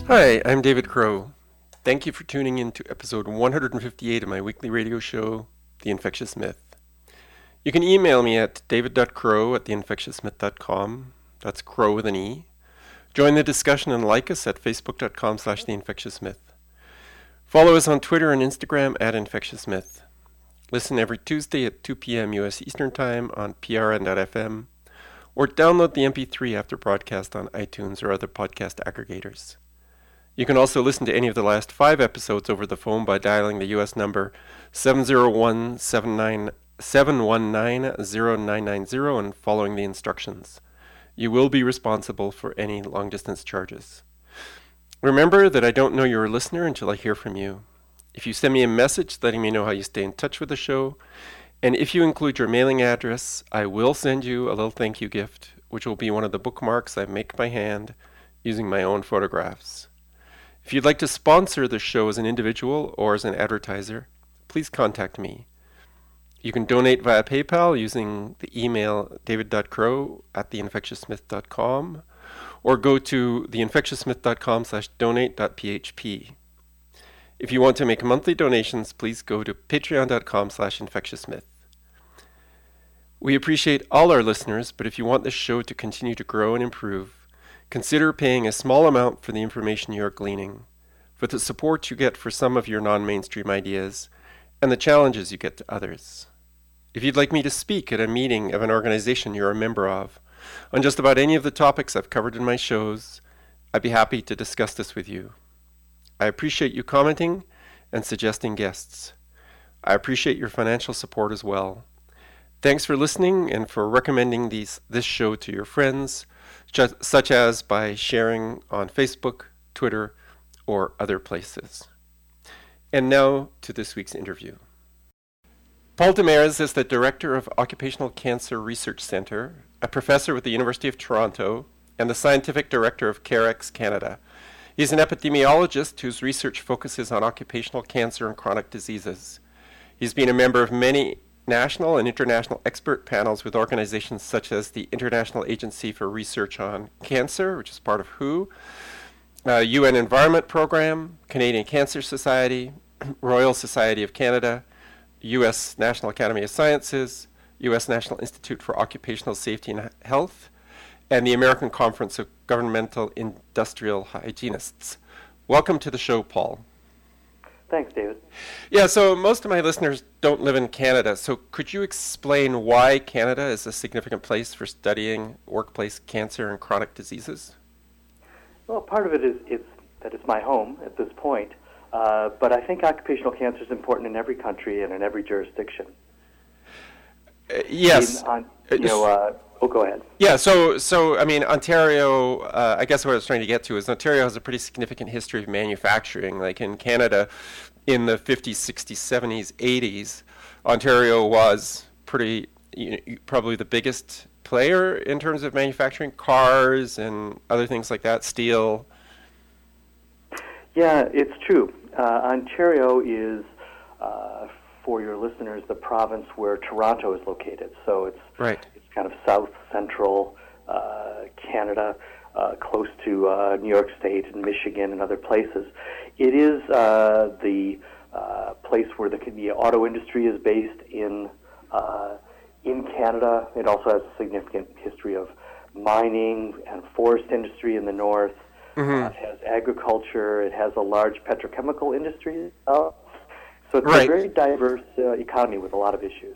Hi, I'm David Crow. Thank you for tuning in to episode 158 of my weekly radio show, The Infectious Myth. You can email me at david.crow@theinfectiousmyth.com. That's Crow with an E. Join the discussion and like us at facebook.com/theinfectiousmyth. Follow us on Twitter and Instagram at infectiousmyth. Listen every Tuesday at 2 p.m. U.S. Eastern Time on prn.fm, or download the MP3 after broadcast on iTunes or other podcast aggregators. You can also listen to any of the last 5 episodes over the phone by dialing the U.S. number 701-719-0990 and following the instructions. You will be responsible for any long-distance charges. Remember that I don't know you're a listener until I hear from you. If you send me a message letting me know how you stay in touch with the show, and if you include your mailing address, I will send you a little thank you gift, which will be one of the bookmarks I make by hand using my own photographs. If you'd like to sponsor the show as an individual or as an advertiser, please contact me. You can donate via PayPal using the email david.crow@theinfectiousmyth.com or go to theinfectiousmyth.com/donate.php. If you want to make monthly donations, please go to patreon.com/infectiousmyth. We appreciate all our listeners, but if you want this show to continue to grow and improve, consider paying a small amount for the information you are gleaning, for the support you get for some of your non-mainstream ideas, and the challenges you get to others. If you'd like me to speak at a meeting of an organization you're a member of, on just about any of the topics I've covered in my shows, I'd be happy to discuss this with you. I appreciate you commenting and suggesting guests. I appreciate your financial support as well. Thanks for listening and for recommending this show to your friends, such as by sharing on Facebook, Twitter, or other places. And now to this week's interview. Paul Demers is the Director of Occupational Cancer Research Centre, a professor with the University of Toronto, and the Scientific Director of CareX Canada. He's an epidemiologist whose research focuses on occupational cancer and chronic diseases. He's been a member of many national and international expert panels with organizations such as the International Agency for Research on Cancer, which is part of WHO, UN Environment Program, Canadian Cancer Society, Royal Society of Canada, U.S. National Academy of Sciences, U.S. National Institute for Occupational Safety and Health, and the American Conference of Governmental Industrial Hygienists. Welcome to the show, Paul. Thanks, David. Yeah, so most of my listeners don't live in Canada, so could you explain why Canada is a significant place for studying workplace cancer and chronic diseases? Well, part of it is that it's my home at this point, but I think occupational cancer is important in every country and in every jurisdiction. Yes. Go ahead. Yeah, so I mean, Ontario, I guess what I was trying to get to is Ontario has a pretty significant history of manufacturing. Like in Canada, in the 50s, 60s, 70s, 80s, Ontario was probably the biggest player in terms of manufacturing cars and other things like that, steel. Yeah, it's true. Ontario is, for your listeners, the province where Toronto is located. So it's right. It's kind of south central Canada, close to New York State and Michigan and other places. It is the place where the auto industry is based in Canada. It also has a significant history of mining and forest industry in the north. Mm-hmm. It has agriculture. It has a large petrochemical industry. So it's right. a very diverse economy with a lot of issues.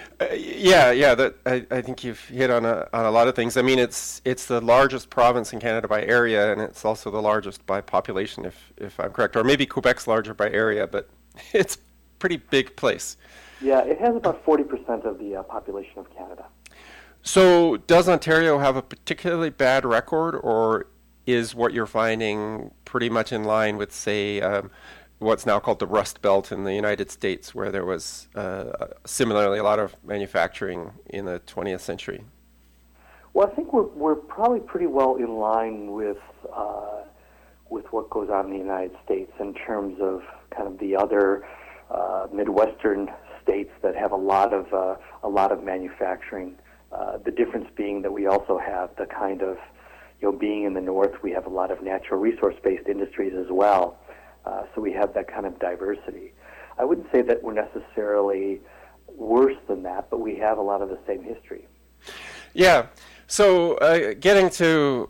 I think you've hit on a lot of things. I mean, it's the largest province in Canada by area, and it's also the largest by population, if I'm correct. Or maybe Quebec's larger by area, but it's a pretty big place. Yeah, it has about 40% of the population of Canada. So does Ontario have a particularly bad record, or is what you're finding pretty much in line with, say, what's now called the Rust Belt in the United States, where there was similarly a lot of manufacturing in the 20th century? Well, I think we're probably pretty well in line with what goes on in the United States in terms of kind of the other Midwestern states that have a lot of manufacturing. The difference being that we also have the kind of being in the north, we have a lot of natural resource-based industries as well. So we have that kind of diversity. I wouldn't say that we're necessarily worse than that, but we have a lot of the same history. Yeah. So getting to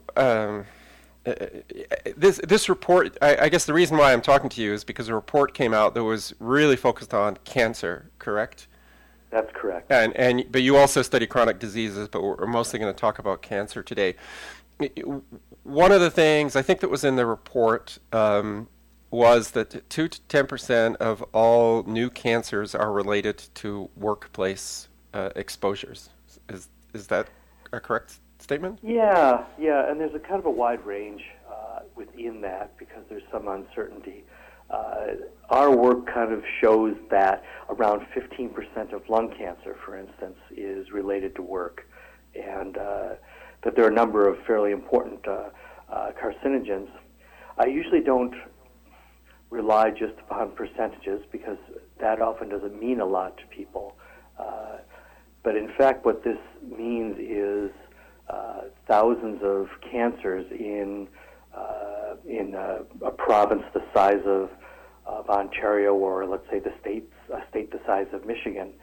this report, I guess the reason why I'm talking to you is because a report came out that was really focused on cancer, correct? That's correct. But you also study chronic diseases, but we're mostly going to talk about cancer today. One of the things I think that was in the report was that 2 to 10% of all new cancers are related to workplace exposures. Is that a correct statement? Yeah, and there's a kind of a wide range within that because there's some uncertainty. Our work kind of shows that around 15% of lung cancer, for instance, is related to work, and that there are a number of fairly important carcinogens. I usually don't rely just upon percentages because that often doesn't mean a lot to people. But in fact, what this means is thousands of cancers in a province the size of Ontario, or let's say a state the size of Michigan,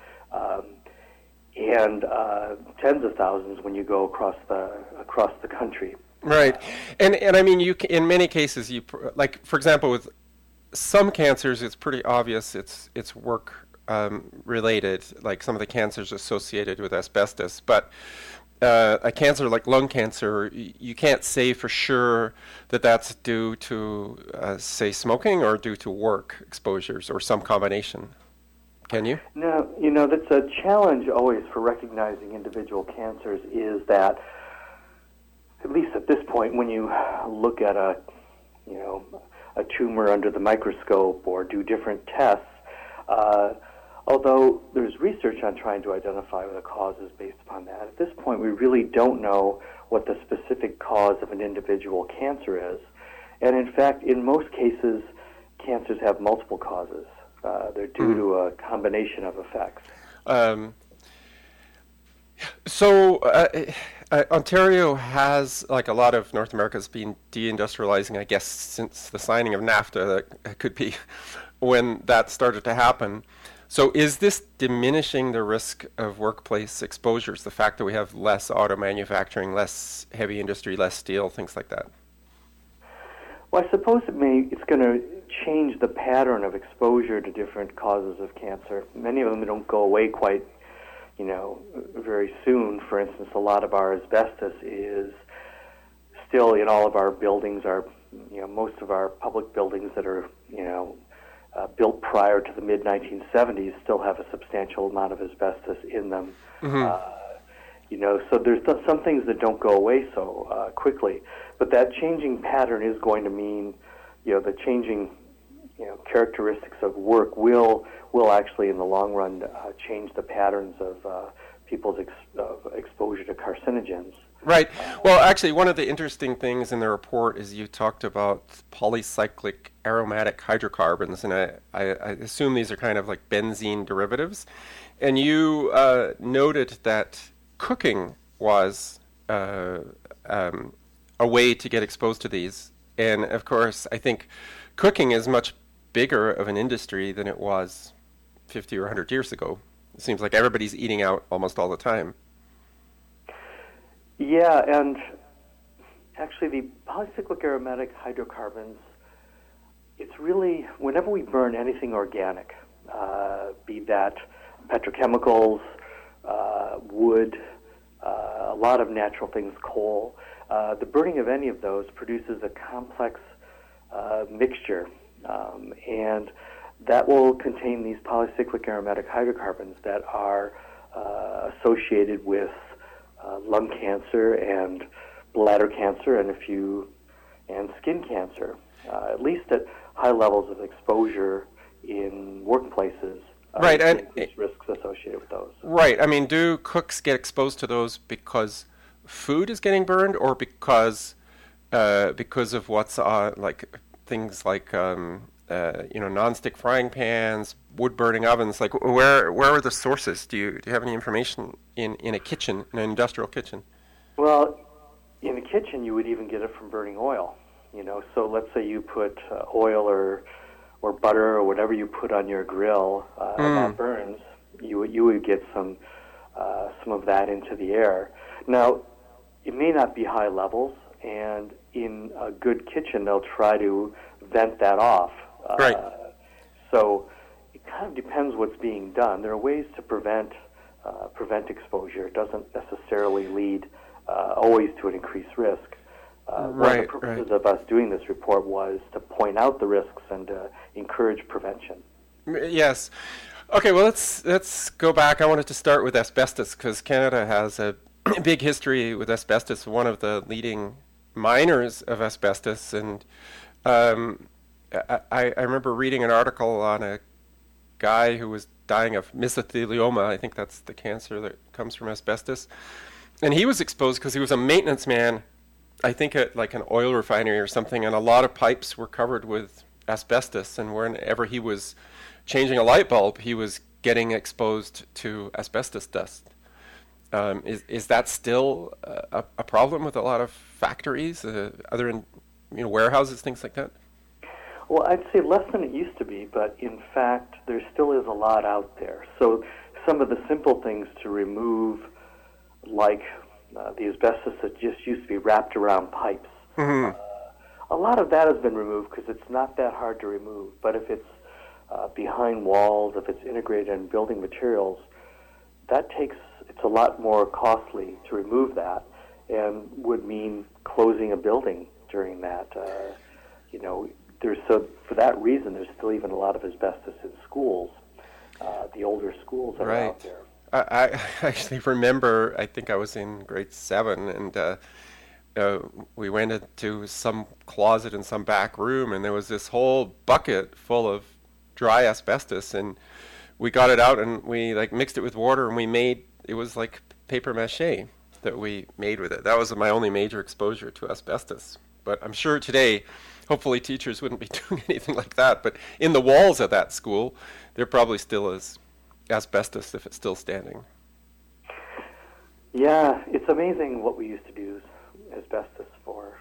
and tens of thousands when you go across the country. Right, and I mean, in many cases, like for example, with some cancers, it's pretty obvious it's work related, like some of the cancers associated with asbestos, but a cancer like lung cancer, you can't say for sure that that's due to, say, smoking or due to work exposures or some combination. Can you? No, that's a challenge always for recognizing individual cancers is that, at least at this point, when you look at a tumor under the microscope or do different tests, although there's research on trying to identify the causes based upon that, at this point we really don't know what the specific cause of an individual cancer is. And in fact, in most cases, cancers have multiple causes. They're due to a combination of effects. Ontario has, like a lot of North America, has been deindustrializing, I guess, since the signing of NAFTA. That could be when that started to happen. So is this diminishing the risk of workplace exposures, the fact that we have less auto manufacturing, less heavy industry, less steel, things like that? Well, I suppose it's going to change the pattern of exposure to different causes of cancer. Many of them don't go away quite, very soon. For instance, a lot of our asbestos is still in all of our buildings. Most of our public buildings that are, built prior to the mid-1970s still have a substantial amount of asbestos in them. Mm-hmm. So there's some things that don't go away so quickly. But that changing pattern is going to mean, the changing, characteristics of work will actually, in the long run, change the patterns of people's exposure to carcinogens. Right. Well, actually, one of the interesting things in the report is you talked about polycyclic aromatic hydrocarbons, and I assume these are kind of like benzene derivatives. And you noted that cooking was a way to get exposed to these. And, of course, I think cooking is much bigger of an industry than it was 50 or 100 years ago. It seems like everybody's eating out almost all the time. Yeah, and actually the polycyclic aromatic hydrocarbons, it's really, whenever we burn anything organic, be that petrochemicals, wood, a lot of natural things, coal, the burning of any of those produces a complex mixture, and that will contain these polycyclic aromatic hydrocarbons that are associated with lung cancer and bladder cancer and skin cancer, at least at high levels of exposure in workplaces. Right, and risks associated with those. Right. I mean, do cooks get exposed to those because food is getting burned, or because of what's like things like nonstick frying pans, wood burning ovens? Like, where are the sources? Do you have any information in a kitchen, in an industrial kitchen? Well, In the kitchen, you would even get it from burning oil. So let's say you put oil or butter or whatever you put on your grill, and that burns. You would get some of that into the air. Now, it may not be high levels, and in a good kitchen, they'll try to vent that off. Right. So it kind of depends what's being done. There are ways to prevent exposure. It doesn't necessarily lead always to an increased risk. One of the purposes of us doing this report was to point out the risks and encourage prevention. Yes. Okay, well, let's go back. I wanted to start with asbestos because Canada has a big history with asbestos, one of the leading miners of asbestos. And I remember reading an article on a guy who was dying of mesothelioma. I think that's the cancer that comes from asbestos. And he was exposed because he was a maintenance man, I think at like an oil refinery or something, and a lot of pipes were covered with asbestos. And whenever he was changing a light bulb, he was getting exposed to asbestos dust. Is that still a problem with a lot of factories, other in warehouses, things like that? Well, I'd say less than it used to be, but in fact, there still is a lot out there. So some of the simple things to remove, like the asbestos that just used to be wrapped around pipes, a lot of that has been removed because it's not that hard to remove. But if it's behind walls, if it's integrated in building materials, it's a lot more costly to remove that, and would mean closing a building during that. For that reason, there's still even a lot of asbestos in schools, the older schools that are out there. I actually remember, I think I was in grade 7, and we went into some closet in some back room, and there was this whole bucket full of dry asbestos, and we got it out, and we mixed it with water, and it was like paper mache that we made with it. That was my only major exposure to asbestos. But I'm sure today, hopefully teachers wouldn't be doing anything like that, but in the walls of that school, there probably still is asbestos if it's still standing. Yeah, it's amazing what we used to use asbestos for.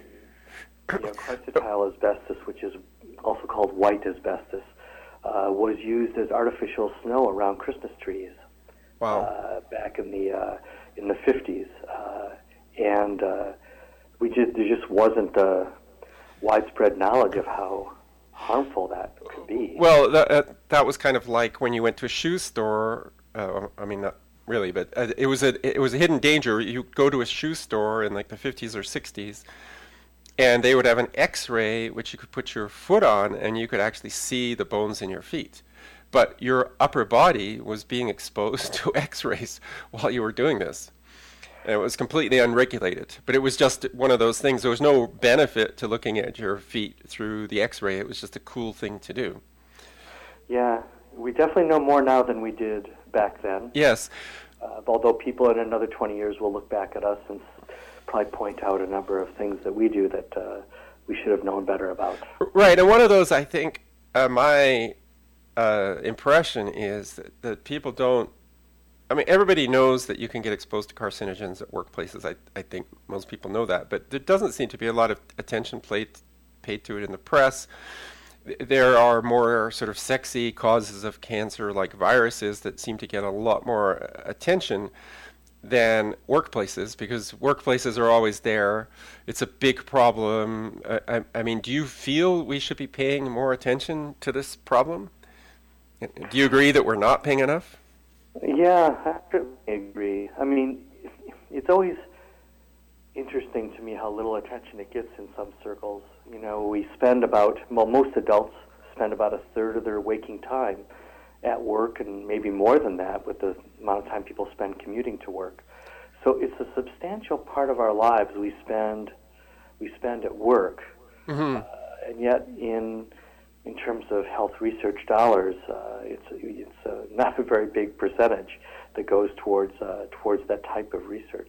Quercetyl asbestos, which is also called white asbestos, was used as artificial snow around Christmas trees. Wow. Back in the 50s, and there just wasn't widespread knowledge of how harmful that could be. Well, that was kind of like when you went to a shoe store. I mean, not really, but it was a hidden danger. You go to a shoe store in like the 50s or 60s, and they would have an X-ray which you could put your foot on, and you could actually see the bones in your feet. But your upper body was being exposed to X-rays while you were doing this. And it was completely unregulated. But it was just one of those things. There was no benefit to looking at your feet through the X-ray. It was just a cool thing to do. Yeah, we definitely know more now than we did back then. Yes. Although people in another 20 years will look back at us and probably point out a number of things that we do that we should have known better about. Right, and one of those, I think, my impression is that people don't. I mean, everybody knows that you can get exposed to carcinogens at workplaces. I think most people know that, but there doesn't seem to be a lot of attention paid to it in the press. There are more sort of sexy causes of cancer, like viruses, that seem to get a lot more attention than workplaces, because workplaces are always there. It's a big problem. I mean, do you feel we should be paying more attention to this problem? Do you agree that we're not paying enough? Yeah, I certainly agree. I mean, it's always interesting to me how little attention it gets in some circles. We spend most adults spend about a third of their waking time at work, and maybe more than that with the amount of time people spend commuting to work. So it's a substantial part of our lives we spend at work. Mm-hmm. And yet in terms of health research dollars, it's not a very big percentage that goes towards that type of research.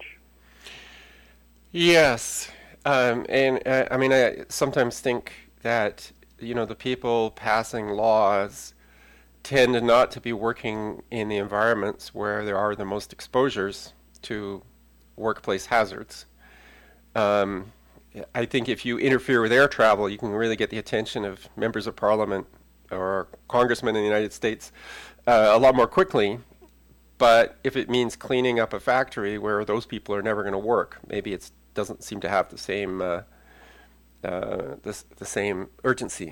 Yes, and I mean, I sometimes think that the people passing laws tend not to be working in the environments where there are the most exposures to workplace hazards. Um, I think if you interfere with air travel, you can really get the attention of members of parliament or congressmen in the United States a lot more quickly. But if it means cleaning up a factory where those people are never going to work, maybe it doesn't seem to have the same urgency.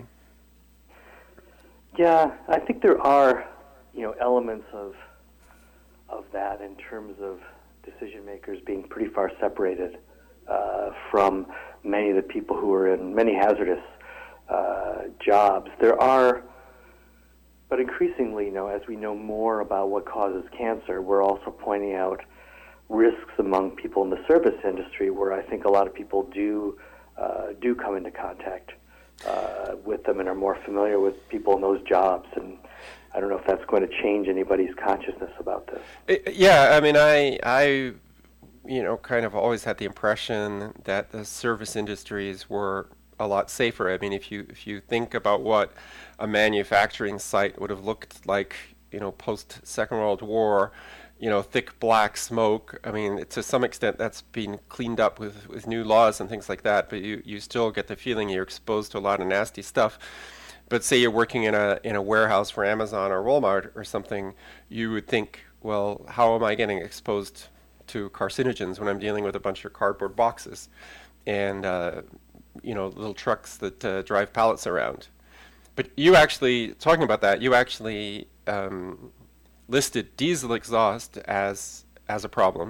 Yeah, I think there are, elements of that in terms of decision makers being pretty far separated from many of the people who are in many hazardous jobs. There are, but increasingly, as we know more about what causes cancer, we're also pointing out risks among people in the service industry, where I think a lot of people do come into contact with them and are more familiar with people in those jobs. And I don't know if that's going to change anybody's consciousness about this. Yeah, I mean, I kind of always had the impression that the service industries were a lot safer. I mean, if you think about what a manufacturing site would have looked like, post Second World War, thick black smoke. I mean, to some extent that's been cleaned up with new laws and things like that, but you still get the feeling you're exposed to a lot of nasty stuff. But say you're working in a warehouse for Amazon or Walmart or something, you would think, well, how am I getting exposed to carcinogens when I'm dealing with a bunch of cardboard boxes and little trucks that drive pallets around? But you actually, talking about that, you actually listed diesel exhaust as a problem.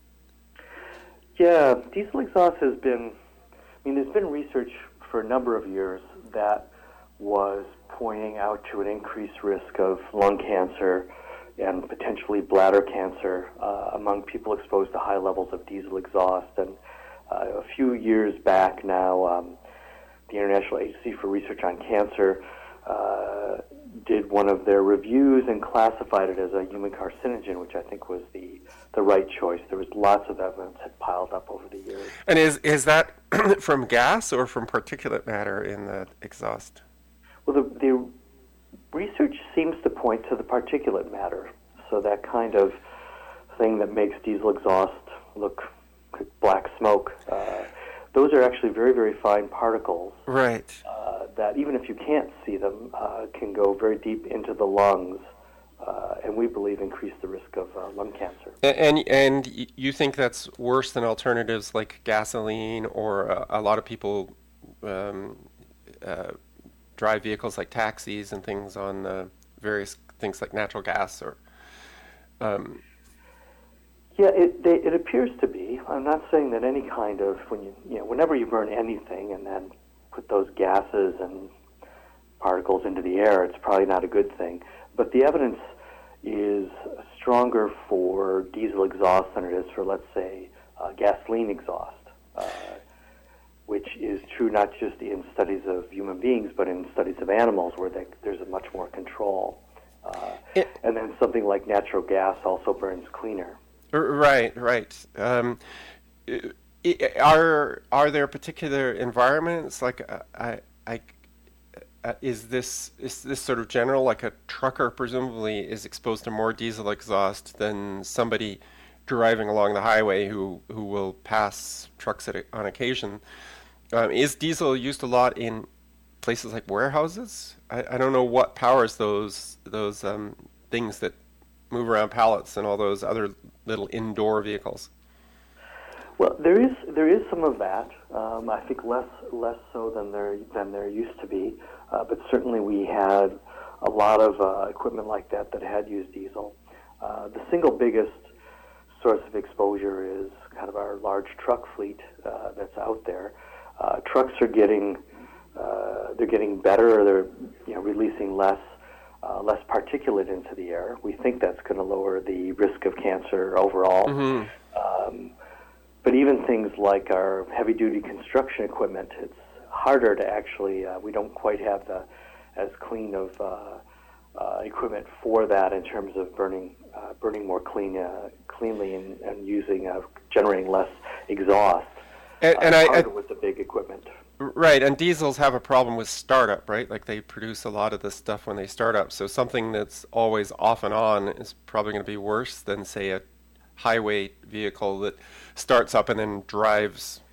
Yeah, diesel exhaust has been, there's been research for a number of years that was pointing out to an increased risk of lung cancer and potentially bladder cancer among people exposed to high levels of diesel exhaust. And a few years back now, the International Agency for Research on Cancer did one of their reviews and classified it as a human carcinogen, which I think was the right choice. There was lots of evidence had piled up over the years. And is that from gas or from particulate matter in the exhaust? Well, the research seems to point to the particulate matter, so that kind of thing that makes diesel exhaust look like black smoke. Those are actually very, very fine particles. Right. That even if you can't see them, can go very deep into the lungs, and we believe increase the risk of lung cancer. And you think that's worse than alternatives like gasoline, or a lot of people drive vehicles like taxis and things on various things like natural gas or. Yeah, it appears to be. I'm not saying that any kind of whenever you burn anything and then put those gases and particles into the air, it's probably not a good thing. But the evidence is stronger for diesel exhaust than it is for, let's say, gasoline exhaust, which is true not just in studies of human beings, but in studies of animals where there's a much more control. And then something like natural gas also burns cleaner. Right. Are there particular environments like is this sort of general, like a trucker presumably is exposed to more diesel exhaust than somebody driving along the highway who will pass trucks on occasion? Is diesel used a lot in places like warehouses? I don't know what powers those things that move around pallets and all those other little indoor vehicles. Well, there is some of that. I think less so than there used to be. But certainly we had a lot of equipment like that had used diesel. The single biggest source of exposure is kind of our large truck fleet that's out there. Trucks are getting better. Or they're releasing less particulate into the air. We think that's going to lower the risk of cancer overall. Mm-hmm. But even things like our heavy-duty construction equipment, it's harder to actually. We don't quite have as clean of equipment for that in terms of burning more cleanly and generating less exhaust. And harder with the big equipment. Right, and diesels have a problem with startup, right? Like they produce a lot of this stuff when they start up. So something that's always off and on is probably going to be worse than, say, a highway vehicle that starts up and then drives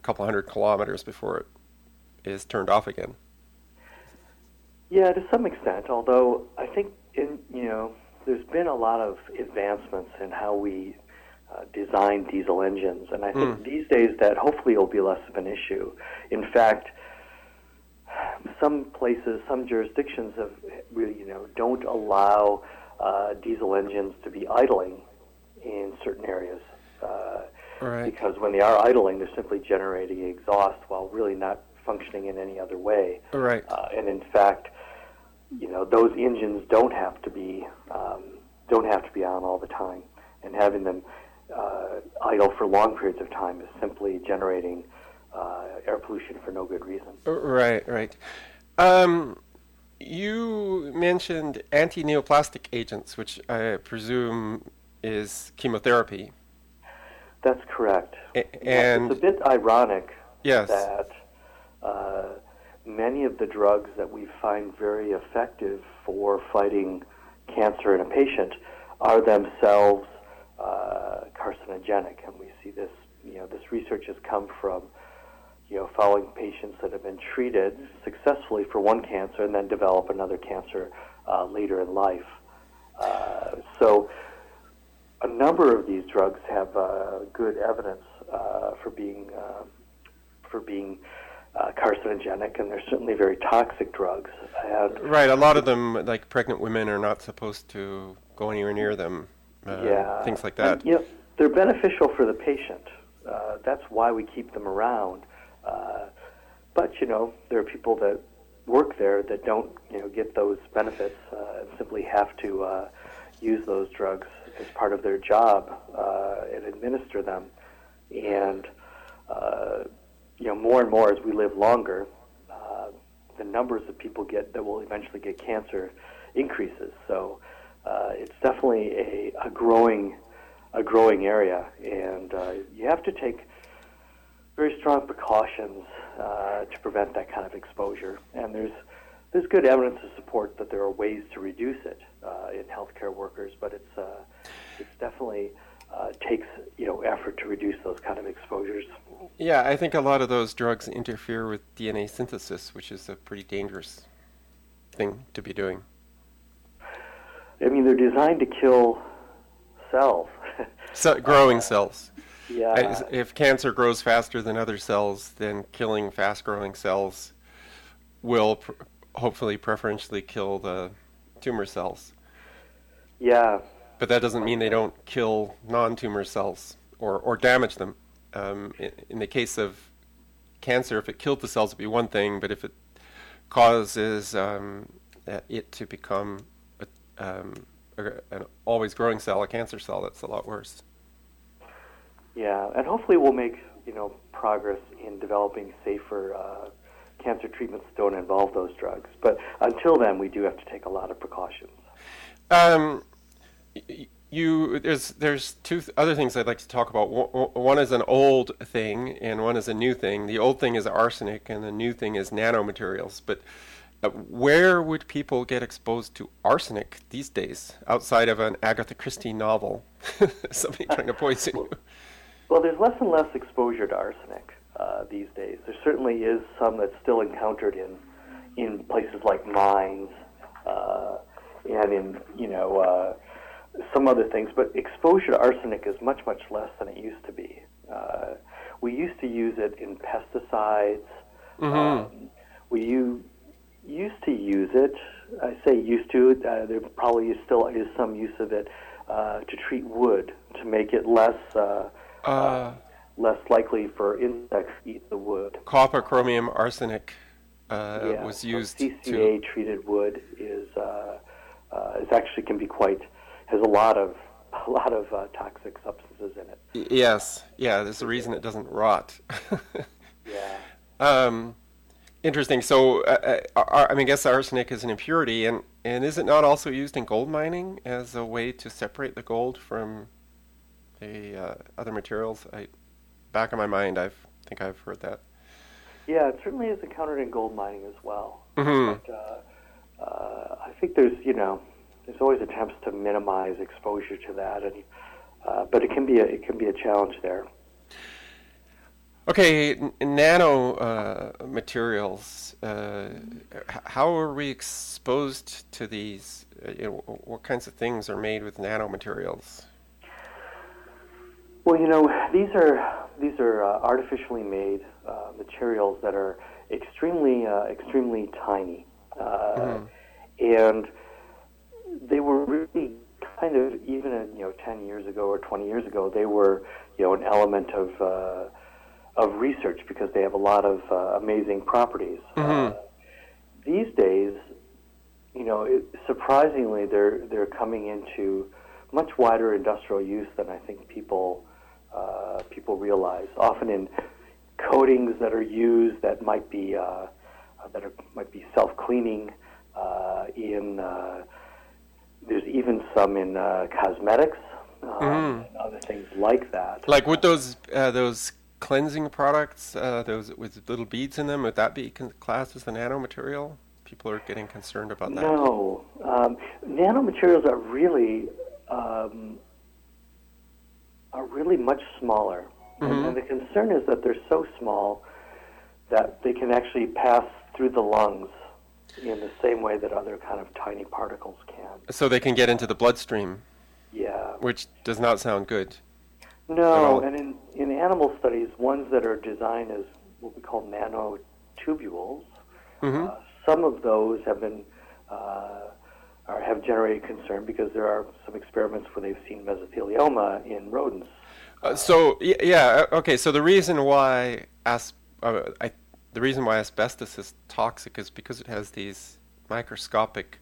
couple hundred kilometers before it is turned off again. Yeah, to some extent, although I think there's been a lot of advancements in how we design diesel engines, and I think these days that hopefully will be less of an issue. In fact, some places, some jurisdictions have really, don't allow diesel engines to be idling in certain areas. Right. Because when they are idling, they're simply generating exhaust while really not functioning in any other way. Right. And in fact, those engines don't have to be on all the time, and having them idle for long periods of time is simply generating air pollution for no good reason. Right. You mentioned anti-neoplastic agents, which I presume is chemotherapy. That's correct. And it's a bit ironic yes. that many of the drugs that we find very effective for fighting cancer in a patient are themselves carcinogenic, and we see this. This research has come from following patients that have been treated successfully for one cancer and then develop another cancer later in life. So a number of these drugs have good evidence for being carcinogenic, and they're certainly very toxic drugs. Right, a lot of them, like pregnant women, are not supposed to go anywhere near them. Things like that. And, they're beneficial for the patient. That's why we keep them around. But there are people that work there that don't get those benefits and simply have to use those drugs as part of their job and administer them. And more and more as we live longer, the numbers of people that will eventually get cancer increases. So it's definitely a growing area, and you have to take very strong precautions to prevent that kind of exposure. And there's good evidence to support that there are ways to reduce it in healthcare workers, but it's definitely takes effort to reduce those kind of exposures. Yeah, I think a lot of those drugs interfere with DNA synthesis, which is a pretty dangerous thing to be doing. I mean, they're designed to kill cells. Growing cells. Yeah. If cancer grows faster than other cells, then killing fast-growing cells will hopefully preferentially kill the tumor cells. Yeah. But that doesn't mean they don't kill non-tumor cells or damage them. In the case of cancer, if it killed the cells, it'd be one thing, but if it causes it to become an always growing cell, a cancer cell, that's a lot worse. Yeah, and hopefully we'll make progress in developing safer cancer treatments that don't involve those drugs. But until then, we do have to take a lot of precautions. There's two other things I'd like to talk about. One is an old thing, and one is a new thing. The old thing is arsenic, and the new thing is nanomaterials. But where would people get exposed to arsenic these days, outside of an Agatha Christie novel? Somebody trying to poison you. Well, there's less and less exposure to arsenic these days. There certainly is some that's still encountered in places like mines and in some other things, but exposure to arsenic is much, much less than it used to be. We used to use it in pesticides. Mm-hmm. We used to use it. I say used to. There probably still is some use of it to treat wood, to make it less likely for insects to eat the wood. Copper, chromium, arsenic was used. CCA treated wood is actually can be has a lot of toxic substances in it. Yes, there's a reason it doesn't rot. Yeah. Interesting. So, I guess arsenic is an impurity, and is it not also used in gold mining as a way to separate the gold from the other materials? Back in my mind, I think I've heard that. Yeah, it certainly is encountered in gold mining as well. Mm-hmm. But I think there's always attempts to minimize exposure to that, and but it can be a challenge there. Okay, nano materials. How are we exposed to these? What kinds of things are made with nanomaterials? Well, these are artificially made materials that are extremely tiny, Mm-hmm. and they were really kind of even 10 years ago or 20 years ago they were an element of research because they have a lot of amazing properties. Mm-hmm. These days, surprisingly, they're coming into much wider industrial use than I think people realize. Often in coatings that are used that might be self-cleaning. In There's even some in cosmetics Mm-hmm. and other things like that. Like would those cleansing products, those with little beads in them, would that be classed as a nanomaterial? People are getting concerned about that. No, nanomaterials um, are really much smaller, and Mm-hmm. the concern is that they're so small that they can actually pass through the lungs in the same way that other kind of tiny particles can. So they can get into the bloodstream, Yeah. which does not sound good at No, all. and in animal studies, ones that are designed as what we call nanotubules, Mm-hmm. some of those have been have generated concern because there are some experiments where they've seen mesothelioma in rodents. Okay. So the reason why the reason why asbestos is toxic is because it has these microscopic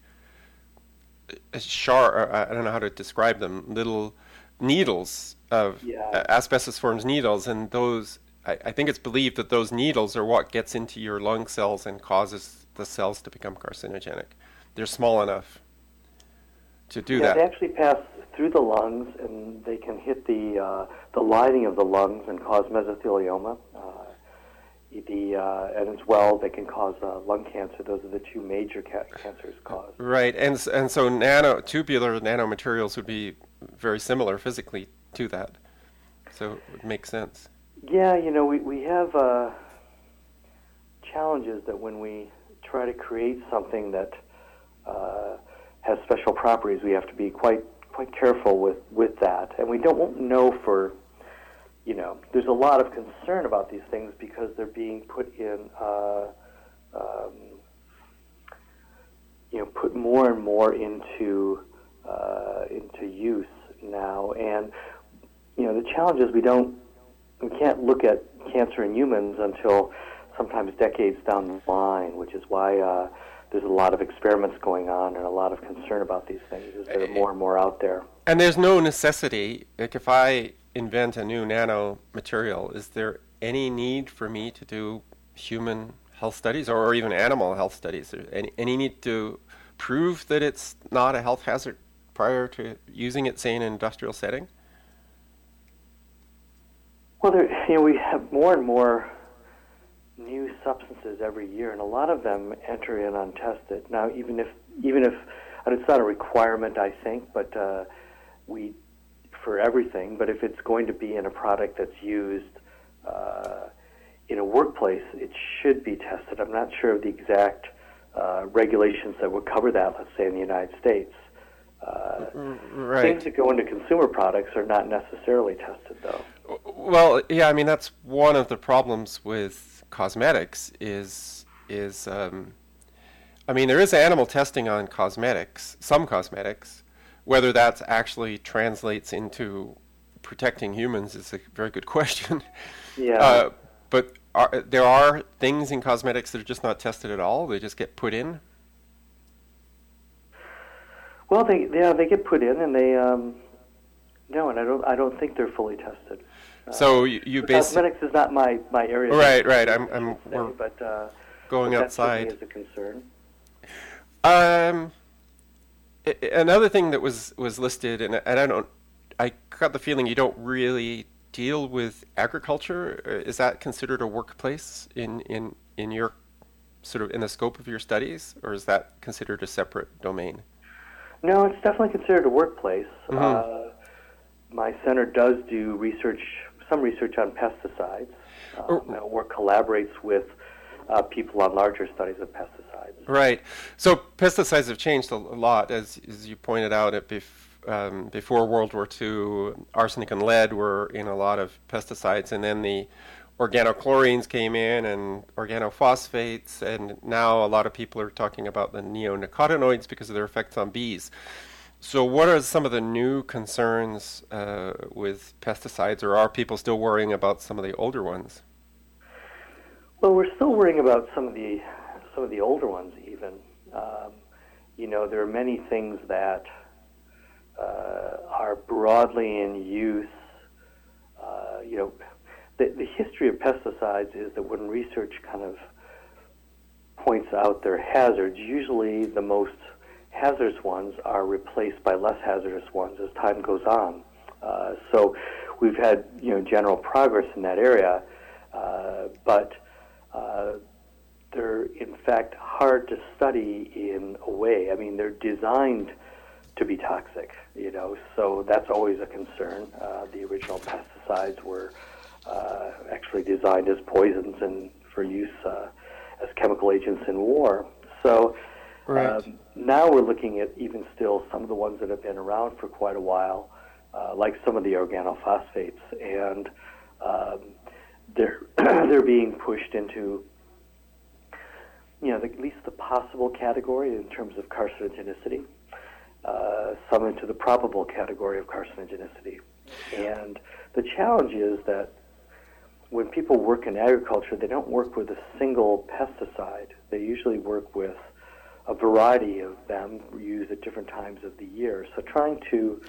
I don't know how to describe them, little needles of Yeah, asbestos forms needles, and those I think it's believed that those needles are what gets into your lung cells and causes the cells to become carcinogenic. They're small enough to do yeah, they that. actually pass through the lungs, and they can hit the lining of the lungs and cause mesothelioma. And as well, they can cause lung cancer. Those are the two major cancers caused. Right, and so tubular nanomaterials would be very similar physically to that, so it would make sense. Yeah, we have challenges that when we try to create something that has special properties, we have to be quite careful with that. And we don't know there's a lot of concern about these things because they're being put in, um, put more and more into use now. And the challenge is we can't look at cancer in humans until sometimes decades down the line, which is why there's a lot of experiments going on and a lot of concern about these things as there are more and more out there. And there's no necessity, like if I invent a new nano material, is there any need for me to do human health studies or even animal health studies? Any need to prove that it's not a health hazard prior to using it, say, in an industrial setting? Well, we have more and more new substances every year, and a lot of them enter in untested. Now, even if and it's not a requirement, I think, but we for everything. But if it's going to be in a product that's used in a workplace, it should be tested. I'm not sure of the exact regulations that would cover that. Let's say in the United States. Right. Things that go into consumer products are not necessarily tested, though. Well, yeah, I mean that's one of the problems with cosmetics I mean there is animal testing on cosmetics, some cosmetics. Whether that actually translates into protecting humans is a very good question. Yeah. But there are things in cosmetics that are just not tested at all. They just get put in. Well, they get put in, and they no, and I don't think they're fully tested. So you basically cosmetics is not my area. right. We're But going that outside. certainly is a concern. Another thing that was listed, and I got the feeling you don't really deal with agriculture. Is that considered a workplace in your sort of in the scope of your studies, or is that considered a separate domain? No, it's definitely considered a workplace. Mm-hmm. My center does do some research on pesticides. or collaborates with people on larger studies of pesticides. Right. So pesticides have changed a lot, as you pointed out. Before World War II, arsenic and lead were in a lot of pesticides, and then the organochlorines came in and organophosphates, and now a lot of people are talking about the neonicotinoids because of their effects on bees. So what are some of the new concerns with pesticides, or are people still worrying about some of the older ones? Well, we're still worrying about some of the older ones even. There are many things that are broadly in use. The history of pesticides is that when research kind of points out their hazards, usually the most hazardous ones are replaced by less hazardous ones as time goes on. So we've had general progress in that area, but they're in fact hard to study in a way. I mean, they're designed to be toxic, so that's always a concern. The original pesticides were actually designed as poisons and for use as chemical agents in war. So now we're looking at even still some of the ones that have been around for quite a while, like some of the organophosphates, and they're being pushed into at least the possible category in terms of carcinogenicity, some into the probable category of carcinogenicity. And the challenge is that when people work in agriculture, they don't work with a single pesticide. They usually work with a variety of them used at different times of the year. So trying to,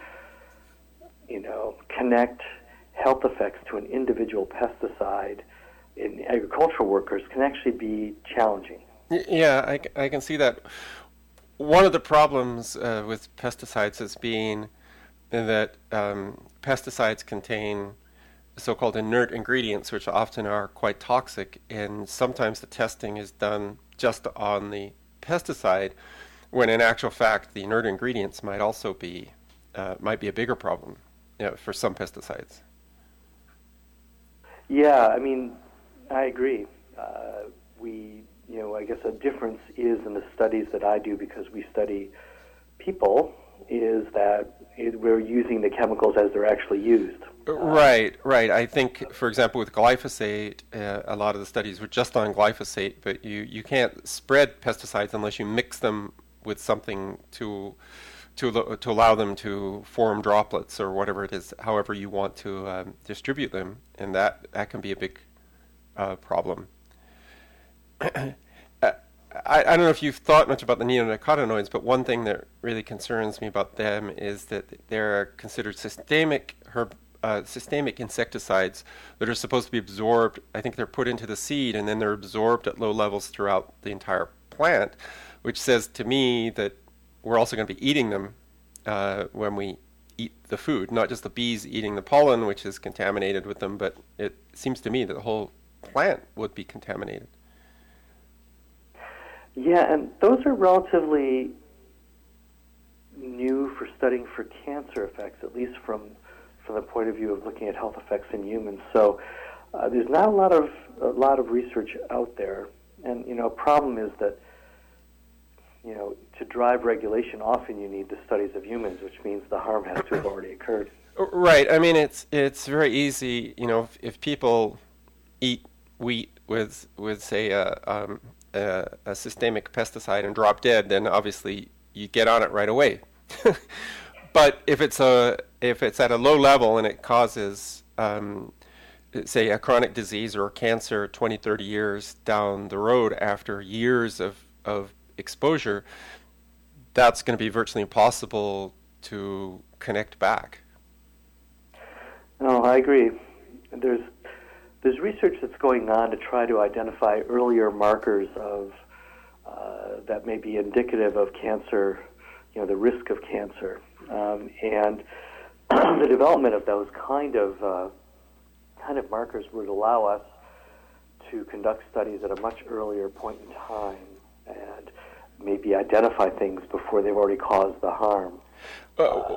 connect health effects to an individual pesticide in agricultural workers can actually be challenging. Yeah, I can see that. One of the problems with pesticides has been that pesticides contain so-called inert ingredients, which often are quite toxic, and sometimes the testing is done just on the pesticide, when in actual fact the inert ingredients might also be a bigger problem for some pesticides. Yeah, I mean, I agree. I guess a difference is in the studies that I do, because we study people, is that we're using the chemicals as they're actually used. Right. I think, for example, with glyphosate, a lot of the studies were just on glyphosate, but you can't spread pesticides unless you mix them with something to allow them to form droplets or whatever it is, however you want to distribute them, and that can be a big problem. I don't know if you've thought much about the neonicotinoids, but one thing that really concerns me about them is that they're considered systemic insecticides that are supposed to be absorbed. I think they're put into the seed and then they're absorbed at low levels throughout the entire plant, which says to me that we're also going to be eating them when we eat the food, not just the bees eating the pollen, which is contaminated with them, but it seems to me that the whole plant would be contaminated. Yeah, and those are relatively new for studying for cancer effects, at least from the point of view of looking at health effects in humans. So there's not a lot of research out there, and a problem is that to drive regulation, often you need the studies of humans, which means the harm has to have already occurred. Right. I mean, it's very easy. If people eat wheat with say a systemic pesticide and drop dead, then obviously you get on it right away. But if it's at a low level and it causes, say, a chronic disease or a cancer 20, 30 years down the road after years of exposure, that's going to be virtually impossible to connect back. No, I agree. There's research that's going on to try to identify earlier markers of that may be indicative of cancer, the risk of cancer, and the development of those kind of markers would allow us to conduct studies at a much earlier point in time and maybe identify things before they've already caused the harm.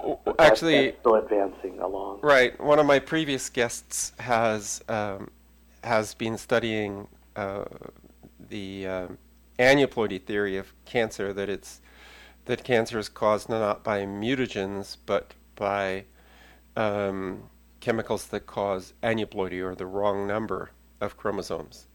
Actually, that's still advancing along. Right. One of my previous guests has has been studying the aneuploidy theory of cancer, that cancer is caused not by mutagens but by chemicals that cause aneuploidy, or the wrong number of chromosomes,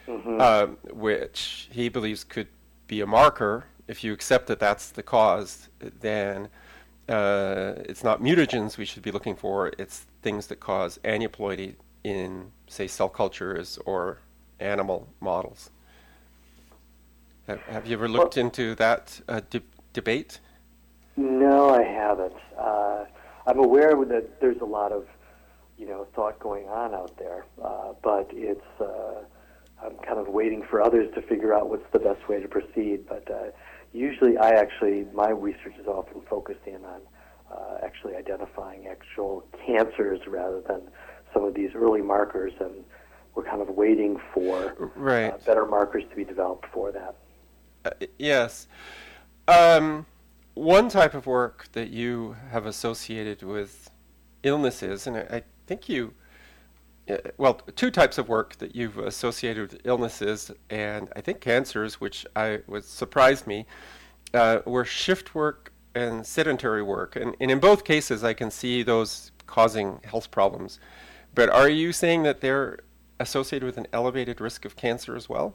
which he believes could be a marker. If you accept that that's the cause, then it's not mutagens we should be looking for, it's things that cause aneuploidy in, say, cell cultures or animal models. Have you ever looked into that debate? No, I haven't. I'm aware that there's a lot of, thought going on out there, but it's I'm kind of waiting for others to figure out what's the best way to proceed. But usually, my research is often focused in on actually identifying actual cancers rather than some of these early markers, and we're kind of waiting for better markers to be developed for that. Yes. One type of work that you have associated with illnesses, and I think two types of work that you've associated with illnesses, and I think cancers, which surprised me, were shift work and sedentary work. And in both cases, I can see those causing health problems. But are you saying that they're associated with an elevated risk of cancer as well?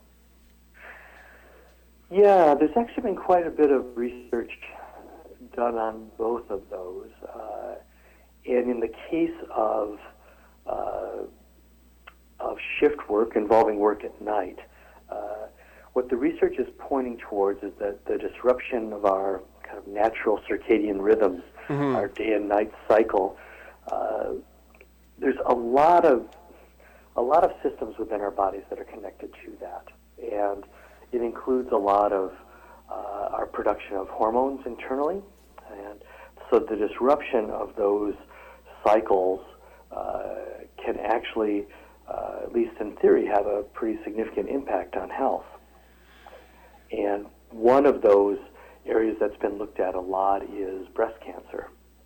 Yeah, there's actually been quite a bit of research done on both of those. And in the case of shift work involving work at night, what the research is pointing towards is that the disruption of our kind of natural circadian rhythms, our day and night cycle, there's a lot of systems within our bodies that are connected to that. And it includes a lot of our production of hormones internally. And so the disruption of those cycles can actually, at least in theory, have a pretty significant impact on health. And one of those areas that's been looked at a lot is breast cancer.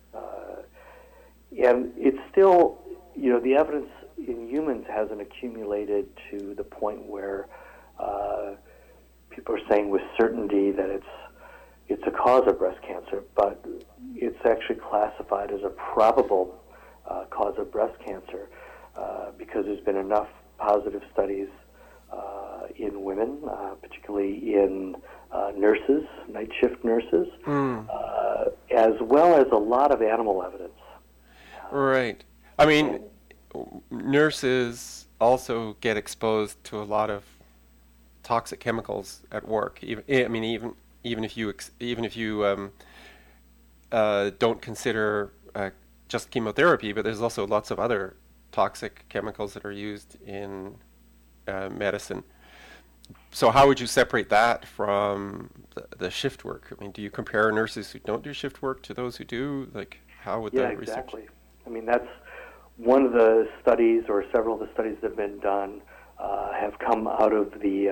And it's still, the evidence in humans hasn't accumulated to the point where people are saying with certainty that it's a cause of breast cancer, but it's actually classified as a probable cause of breast cancer because there's been enough positive studies in women, particularly in nurses, night shift nurses, as well as a lot of animal evidence. Right. I mean, nurses also get exposed to a lot of toxic chemicals at work. Even if you don't consider just chemotherapy, but there's also lots of other toxic chemicals that are used in medicine. So how would you separate that from the shift work? I mean, do you compare nurses who don't do shift work to those who do? Like, how would the research? Exactly. I mean, that's one of the studies, or several of the studies that have been done have come out of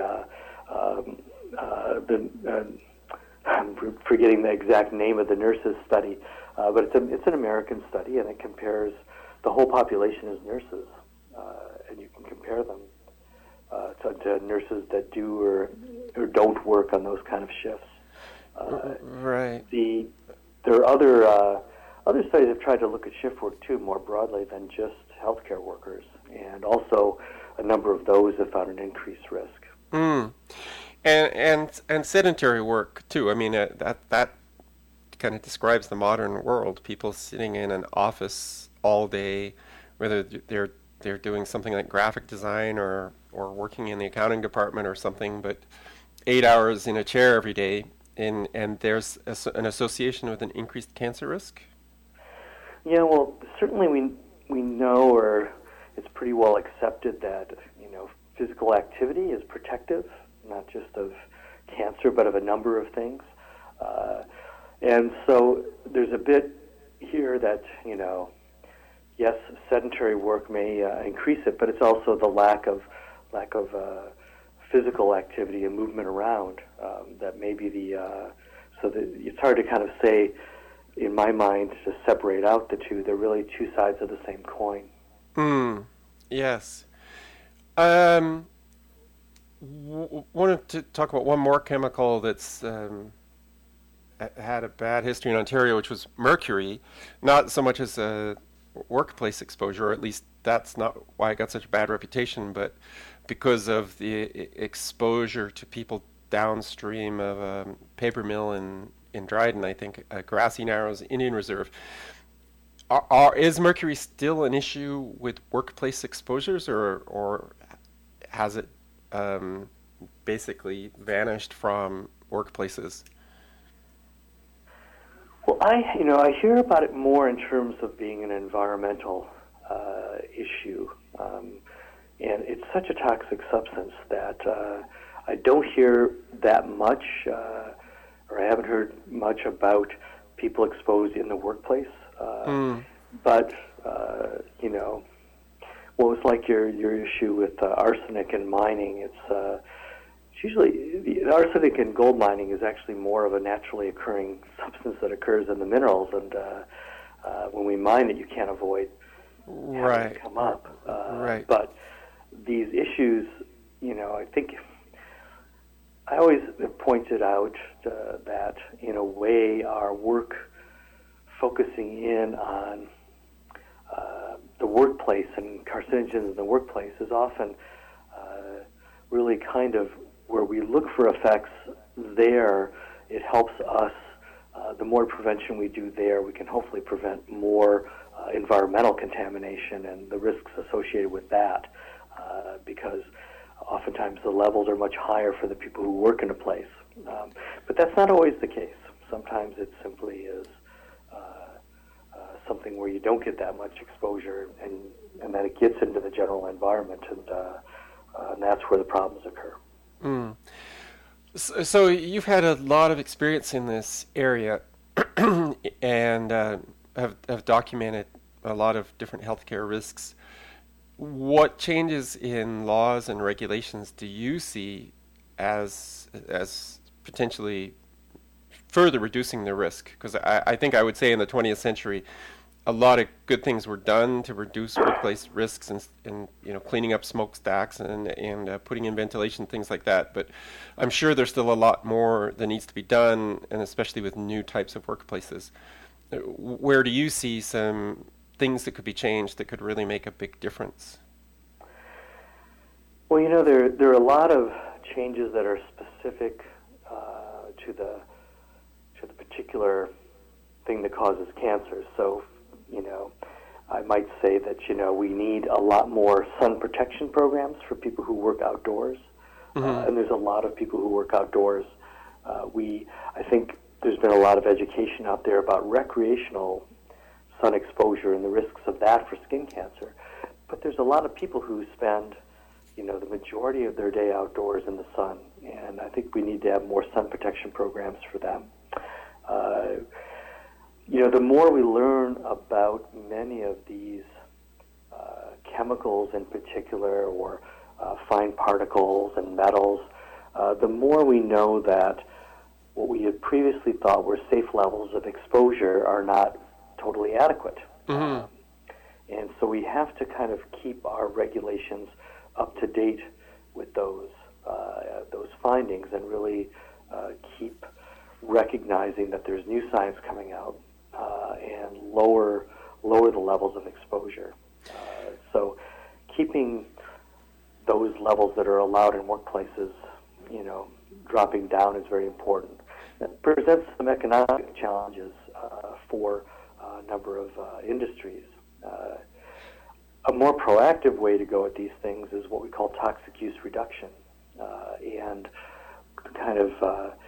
I'm forgetting the exact name of the nurses study, but it's an American study, and it compares the whole population as nurses, and you can compare them to nurses that do or don't work on those kind of shifts. Right. There are other studies have tried to look at shift work too, more broadly than just healthcare workers, and also a number of those have found an increased risk. And sedentary work too. I mean, that kind of describes the modern world. People sitting in an office all day, whether they're doing something like graphic design or working in the accounting department or something, but 8 hours in a chair every day, and there's an association with an increased cancer risk. Yeah, well, certainly we know, or it's pretty well accepted that physical activity is protective, not just of cancer, but of a number of things. And so there's a bit here that, yes, sedentary work may increase it, but it's also the lack of physical activity and movement around that may be so that it's hard to kind of say, in my mind, to separate out the two. They're really two sides of the same coin. Yes. Um, Wanted to talk about one more chemical that's had a bad history in Ontario, which was mercury. Not so much as a workplace exposure, or at least that's not why it got such a bad reputation, but because of the exposure to people downstream of a paper mill in Dryden, I think, Grassy Narrows Indian Reserve. Is mercury still an issue with workplace exposures, or has it basically vanished from workplaces? Well, I hear about it more in terms of being an environmental issue, and it's such a toxic substance that I don't hear that much, or I haven't heard much about people exposed in the workplace. But well, it's like your issue with arsenic and mining. It's usually arsenic in gold mining is actually more of a naturally occurring substance that occurs in the minerals, and when we mine it, you can't avoid having it come up. Right. But these issues, I think I always have pointed out that in a way our work focusing in on the workplace and carcinogens in the workplace is often really kind of where we look for effects there. It helps us. The more prevention we do there, we can hopefully prevent more environmental contamination and the risks associated with that, because oftentimes the levels are much higher for the people who work in a place. But that's not always the case. Sometimes it simply is something where you don't get that much exposure, and then it gets into the general environment, and that's where the problems occur. Mm. So you've had a lot of experience in this area, and have documented a lot of different healthcare risks. What changes in laws and regulations do you see as potentially further reducing the risk? Because I think I would say in the 20th century, a lot of good things were done to reduce workplace risks and cleaning up smokestacks and putting in ventilation, things like that. But I'm sure there's still a lot more that needs to be done, and especially with new types of workplaces. Where do you see some things that could be changed that could really make a big difference? Well, there are a lot of changes that are specific to the particular thing that causes cancer. So, I might say that, we need a lot more sun protection programs for people who work outdoors. Mm-hmm. And there's a lot of people who work outdoors. I think there's been a lot of education out there about recreational sun exposure and the risks of that for skin cancer. But there's a lot of people who spend, the majority of their day outdoors in the sun. And I think we need to have more sun protection programs for them. The more we learn about many of these chemicals in particular, or fine particles and metals, the more we know that what we had previously thought were safe levels of exposure are not totally adequate. Mm-hmm. And so we have to kind of keep our regulations up to date with those findings, and really keep recognizing that there's new science coming out and lower the levels of exposure. So keeping those levels that are allowed in workplaces, dropping down is very important. It presents some economic challenges for a number of industries. A more proactive way to go at these things is what we call toxic use reduction, and kind of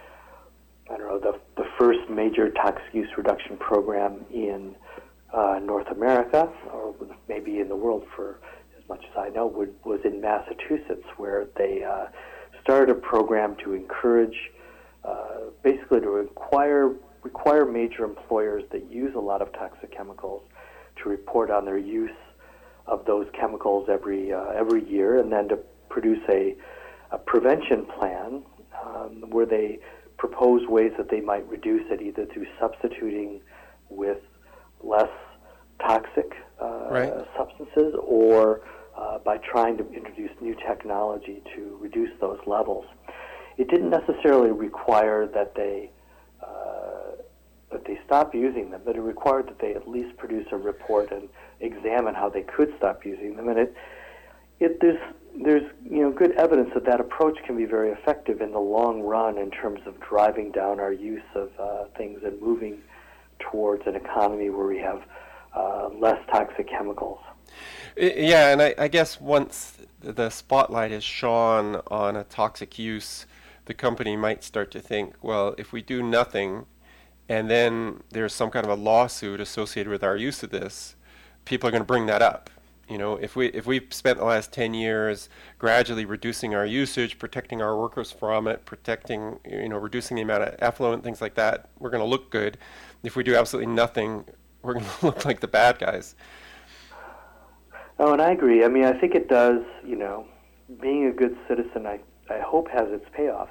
the first major toxic use reduction program in North America, or maybe in the world for as much as I know, was in Massachusetts, where they started a program to encourage, basically to require major employers that use a lot of toxic chemicals to report on their use of those chemicals every year, and then to produce a prevention plan where they propose ways that they might reduce it, either through substituting with less toxic Right. substances, or by trying to introduce new technology to reduce those levels. It didn't necessarily require that they stop using them, but it required that they at least produce a report and examine how they could stop using them. And there's good evidence that that approach can be very effective in the long run in terms of driving down our use of things and moving towards an economy where we have less toxic chemicals. Yeah, and I guess once the spotlight is shone on a toxic use, the company might start to think, well, if we do nothing and then there's some kind of a lawsuit associated with our use of this, people are going to bring that up. If we've spent the last 10 years gradually reducing our usage, protecting our workers from it, reducing the amount of effluent, things like that, we're going to look good. If we do absolutely nothing, we're going to look like the bad guys. Oh, and I agree. I mean, I think it does, being a good citizen, I hope has its payoffs.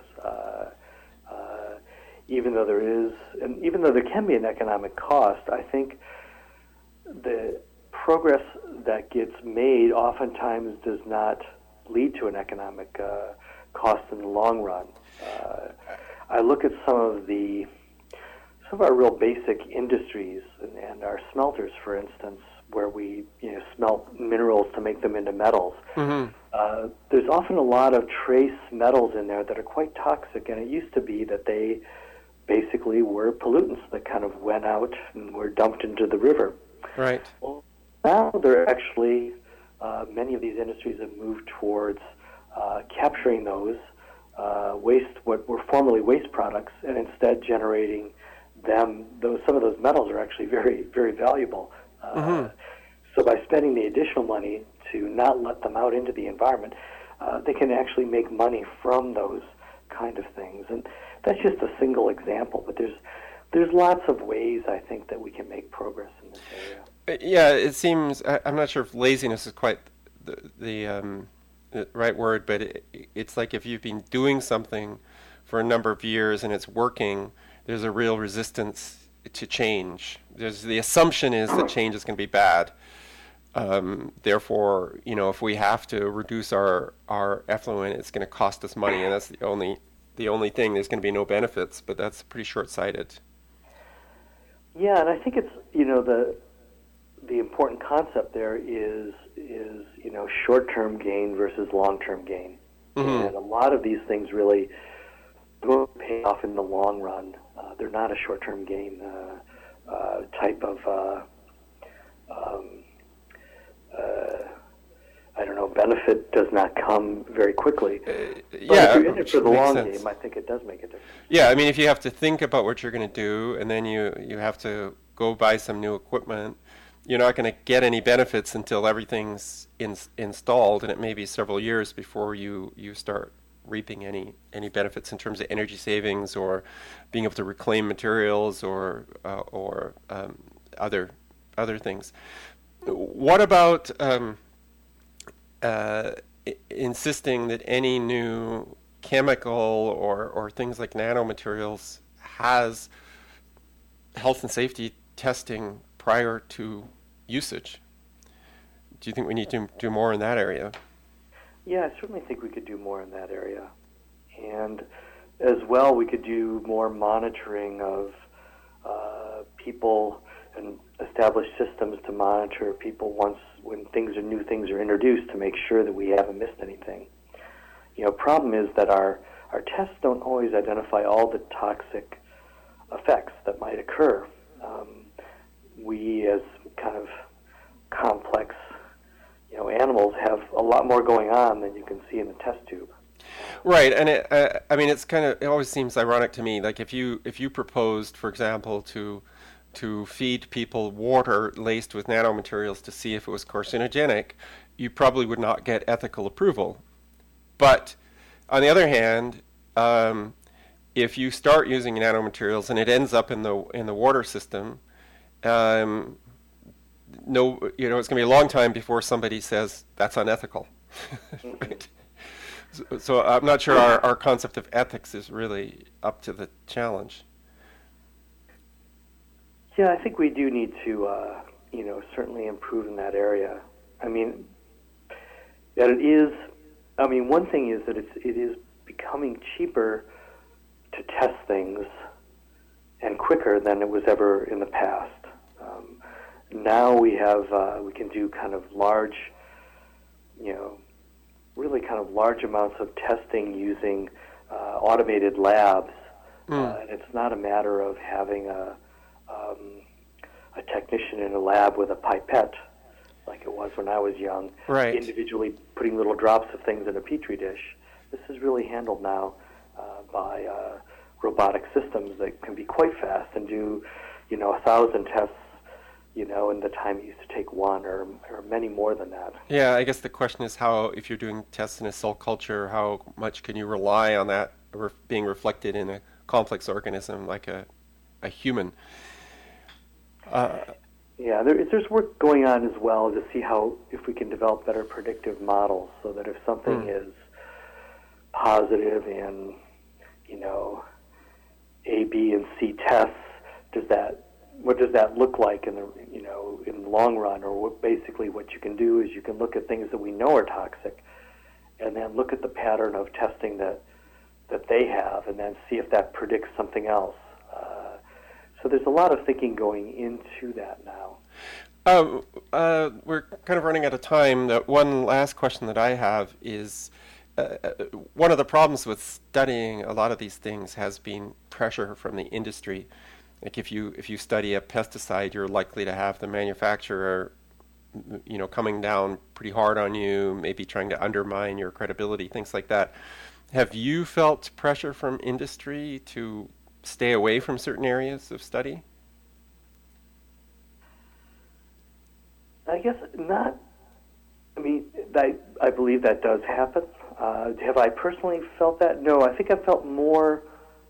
Even though there can be an economic cost, I think the progress that gets made oftentimes does not lead to an economic cost in the long run. I look at some of our real basic industries and our smelters, for instance, where we smelt minerals to make them into metals. Mm-hmm. There's often a lot of trace metals in there that are quite toxic, and it used to be that they basically were pollutants that kind of went out and were dumped into the river. Right. Well, now they're actually, many of these industries have moved towards capturing those what were formerly waste products, and instead generating them. Some of those metals are actually very, very valuable. Mm-hmm. So by spending the additional money to not let them out into the environment, they can actually make money from those kind of things. And that's just a single example, but there's lots of ways, I think, that we can make progress in this area. Yeah, it seems, I'm not sure if laziness is quite the right word, but it's like if you've been doing something for a number of years and it's working, there's a real resistance to change. The assumption is that change is going to be bad. Therefore, if we have to reduce our effluent, it's going to cost us money, and that's the only thing. There's going to be no benefits, but that's pretty short-sighted. Yeah, and I think it's the important concept there is short-term gain versus long-term gain, mm-hmm. and a lot of these things really will pay off in the long run. They're not a short-term gain type of benefit does not come very quickly. But if you're in it for the long game, I think it does make a difference. Yeah, I mean, if you have to think about what you're going to do, and then you have to go buy some new equipment, you're not going to get any benefits until everything's installed, and it may be several years before you start reaping any benefits in terms of energy savings or being able to reclaim materials or other things. What about insisting that any new chemical or things like nanomaterials has health and safety testing prior to usage? Do you think we need to do more in that area? Yeah, I certainly think we could do more in that area. And as well, we could do more monitoring of people and establish systems to monitor people when new things are introduced to make sure that we haven't missed anything. Problem is that our tests don't always identify all the toxic effects that might occur. We, as kind of complex animals, have a lot more going on than you can see in the test tube. Right, and it always seems ironic to me. Like if you proposed, for example, to feed people water laced with nanomaterials to see if it was carcinogenic, you probably would not get ethical approval. But on the other hand, if you start using nanomaterials and it ends up in the water system, it's going to be a long time before somebody says that's unethical. Right? So I'm not sure our concept of ethics is really up to the challenge. Yeah, I think we do need to, certainly improve in that area. I mean, And it is, I mean, one thing is that it is becoming cheaper to test things and quicker than it was ever in the past. Now we can do kind of large, really kind of large amounts of testing using automated labs. And it's not a matter of having a technician in a lab with a pipette like it was when I was young, right, individually putting little drops of things in a petri dish. This is really handled now by robotic systems that can be quite fast and do, 1,000 tests, in the time it used to take one or many more than that. Yeah, I guess the question is how, if you're doing tests in a cell culture, how much can you rely on that being reflected in a complex organism like a human? Yeah, there's work going on as well to see if we can develop better predictive models so that if something is positive in, A, B, and C tests, what does that look like in the long run? Or basically what you can do is you can look at things that we know are toxic, and then look at the pattern of testing that they have, and then see if that predicts something else. So there's a lot of thinking going into that now. We're kind of running out of time. The one last question that I have is, one of the problems with studying a lot of these things has been pressure from the industry. Like if you study a pesticide, you're likely to have the manufacturer, coming down pretty hard on you, maybe trying to undermine your credibility, things like that. Have you felt pressure from industry to stay away from certain areas of study? I guess not. I mean, I believe that does happen. Have I personally felt that? No, I think I felt more,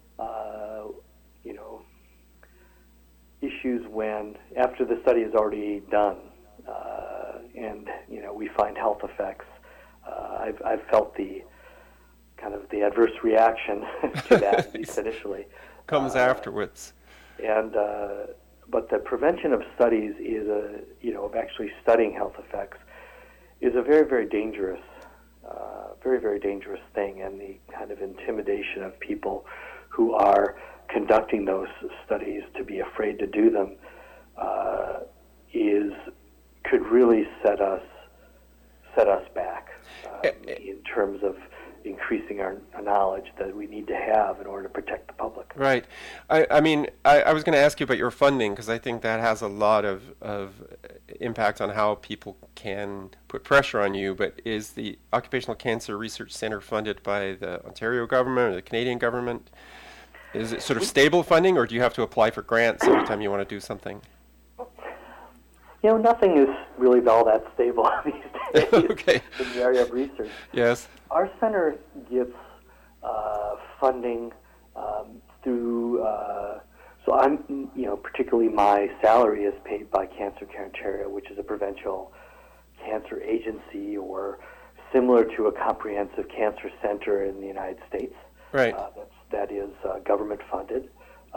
issues when, after the study is already done, and, we find health effects. I've felt the adverse reaction to that, at least initially. Comes afterwards. And but the prevention of studies is of actually studying health effects is a very, very dangerous, very, very dangerous thing, and the kind of intimidation of people who are conducting those studies to be afraid to do them could really set us back in terms of increasing our knowledge that we need to have in order to protect the public. Right. I mean, I was going to ask you about your funding, because I think that has a lot of impact on how people can put pressure on you. But is the Occupational Cancer Research Centre funded by the Ontario government or the Canadian government? Is it sort of stable funding, or do you have to apply for grants every time you want to do something? Nothing is really all that stable these days Okay. in the area of research. Yes. Our center gets funding through, so I'm, particularly my salary is paid by Cancer Care Ontario, which is a provincial cancer agency or similar to a comprehensive cancer center in the United States. Right. That is government funded.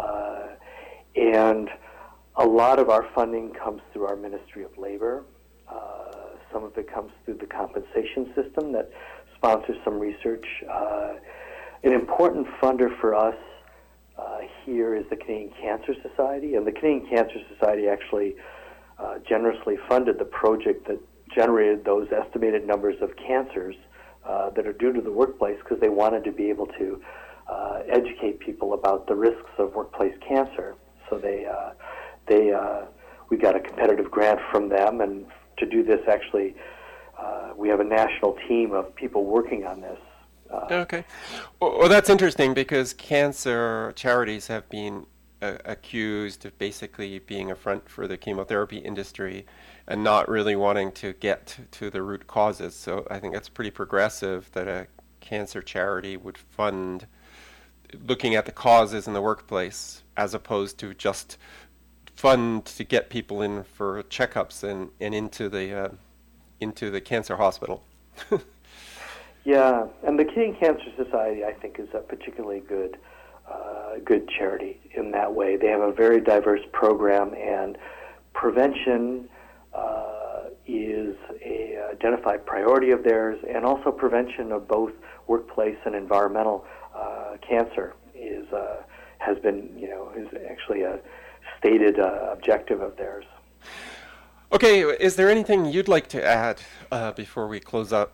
And a lot of our funding comes through our Ministry of Labor. Some of it comes through the compensation system that sponsors some research. An important funder for us here is the Canadian Cancer Society, and the Canadian Cancer Society actually generously funded the project that generated those estimated numbers of cancers that are due to the workplace, because they wanted to be able to educate people about the risks of workplace cancer. So we got a competitive grant from them, and to do this, actually, we have a national team of people working on this. Okay. Well, that's interesting, because cancer charities have been accused of basically being a front for the chemotherapy industry and not really wanting to get to the root causes. So I think that's pretty progressive that a cancer charity would fund looking at the causes in the workplace, as opposed to just fund to get people in for checkups and into the cancer hospital. Yeah, and the Canadian Cancer Society, I think, is a particularly good charity in that way. They have a very diverse program, and prevention is a identified priority of theirs, and also prevention of both workplace and environmental cancer has been, is actually a stated objective of theirs. Okay, is there anything you'd like to add before we close up?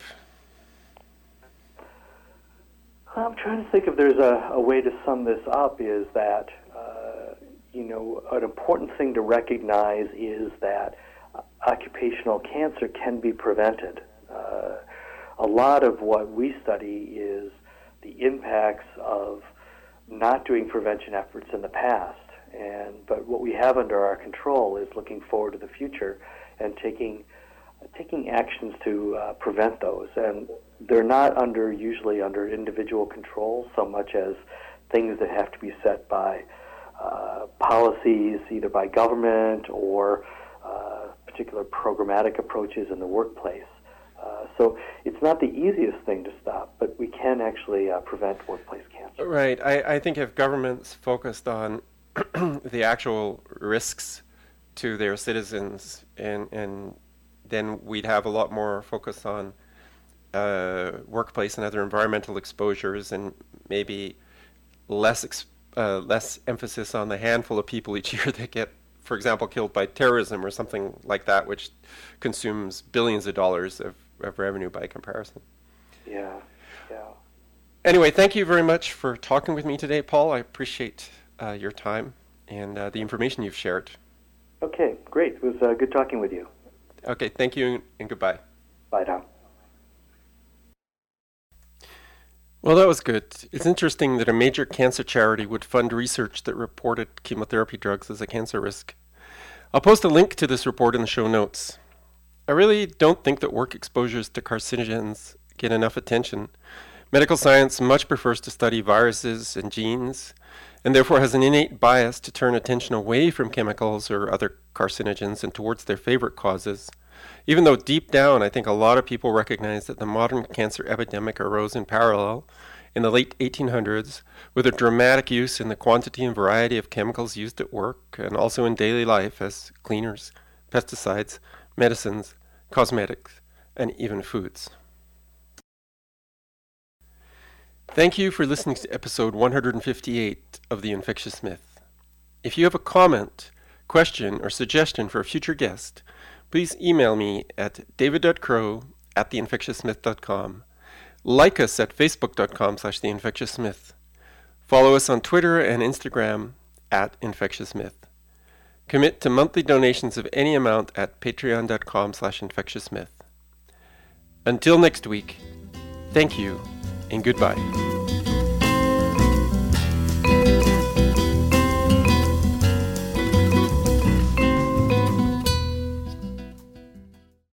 I'm trying to think if there's a way to sum this up, is that, an important thing to recognize is that occupational cancer can be prevented. A lot of what we study is the impacts of not doing prevention efforts in the past. But what we have under our control is looking forward to the future and taking actions to prevent those. And they're not usually under individual control so much as things that have to be set by policies, either by government or particular programmatic approaches in the workplace. So it's not the easiest thing to stop, but we can actually prevent workplace cancer. Right. I think if governments focused on the actual risks to their citizens, and then we'd have a lot more focus on workplace and other environmental exposures, and maybe less emphasis on the handful of people each year that get, for example, killed by terrorism or something like that, which consumes billions of dollars of revenue by comparison. Yeah. Anyway, thank you very much for talking with me today, Paul. I appreciate your time and the information you've shared. Okay, great. It was good talking with you. Okay, thank you and goodbye. Bye now. Well, that was good. It's interesting that a major cancer charity would fund research that reported chemotherapy drugs as a cancer risk. I'll post a link to this report in the show notes. I really don't think that work exposures to carcinogens get enough attention. Medical science much prefers to study viruses and genes, and therefore has an innate bias to turn attention away from chemicals or other carcinogens and towards their favorite causes. Even though deep down, I think a lot of people recognize that the modern cancer epidemic arose in parallel in the late 1800s with a dramatic use in the quantity and variety of chemicals used at work and also in daily life as cleaners, pesticides, medicines, cosmetics, and even foods. Thank you for listening to episode 158 of The Infectious Myth. If you have a comment, question, or suggestion for a future guest, please email me at david.crow@theinfectiousmyth.com. Like us at facebook.com/theinfectiousmyth. Follow us on Twitter and Instagram @infectiousmyth. Commit to monthly donations of any amount at patreon.com/infectiousmyth. Until next week, thank you and goodbye.